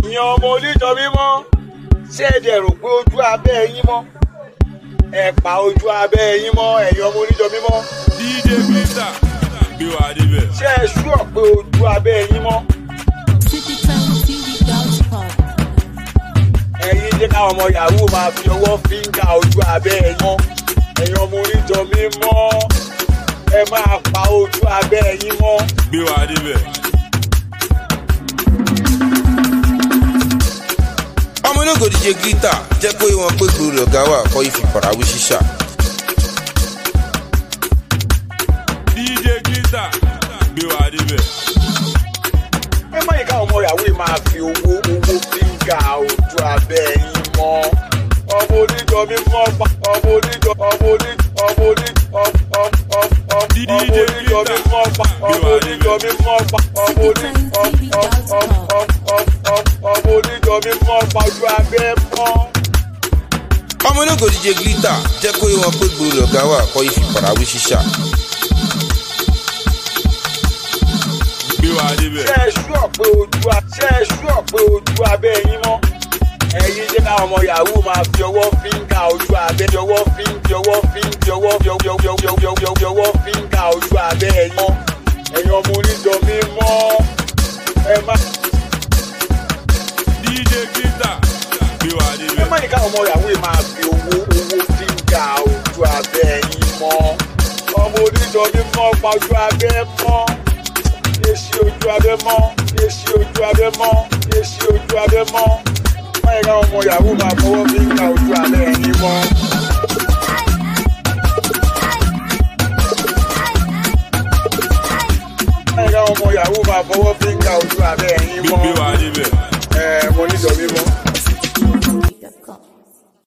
ìyẹn ọmọ oníjọ mímọ́ ṣé ẹ dẹ̀ rò pé ojú abẹ́ yín mọ́ ẹ pa ojú abẹ́ yín mọ́ ẹ̀yin ọmọ oníjọ mímọ́. DJ Glitter gbé wa débẹ̀. ṣé ẹ ṣúọ̀ pé ojú abẹ́ yín mọ́. ẹ̀yin jẹ́ káwọn ọmọ yahoo máa fi ọwọ́ fíńgà ojú abẹ́ yín mọ́ ẹ̀yin ọmọ oníjọ mímọ́ ẹ máa pa ojú abẹ́ yín mọ́. gbé wa débẹ̀. ọmọ ológo DJ Glitter jẹ́ pé wọ́n pé gbòòrò ọ̀gá wà kọ́ ìfipàràwé ṣíṣà. DJ Glitter gbé wa débẹ̀. ẹ má yẹ káwọn ọmọ yahoo máa fi owó fíńgà ojú abẹ́ yín mọ́ ọmọ oníjọ mímọ́ ọmọ oníjọ mímọ́ ọmọ oníjọ mímọ́ pàjù abẹ́ mọ́. ọmọ ológo DJ Glitter jẹ́ pé wọ́n pé gbòòrò ọ̀gá wà kọ́ ìfipàràwé ṣíṣà. gbé wa débẹ̀. ṣé ẹ ṣúọ̀ pé ojú abẹ́ yín mọ́ ẹ̀yin jẹ́ káwọn ọmọ yahoo máa fi ọwọ́ fíńgà ojú abẹ́ ọwọ́ fíńgà ojú abẹ́ yín mọ́ ẹ̀yin ọmọ oníjọ mímọ́ ẹ má. DJ Glitter gbé wa débẹ̀. ẹ má yẹ káwọn ọmọ yahoo máa fi owó fíńgà ojú abẹ́ yín mọ́ ọmọ oníjọ mímọ́ pàjù abẹ́ mọ́ èsì ojú abẹ́ mọ́ èsì ojú abẹ́ mọ́ èsì ojú abẹ́ mọ́ má yẹ káwọn ọmọ yahoo máa fọwọ́ fíńgà ojú abẹ́ yín mọ́. má yẹ káwọn ọmọ yahoo máa fọwọ́ fíńgà ojú abẹ́ yín mọ́. gbé wa débẹ̀. mo níjọ mímọ́.